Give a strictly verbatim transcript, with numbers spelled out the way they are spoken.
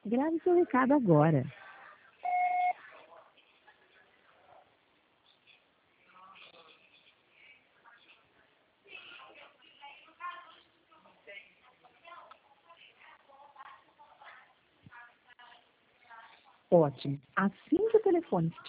Grave seu recado agora. Ótimo. Assim que o telefone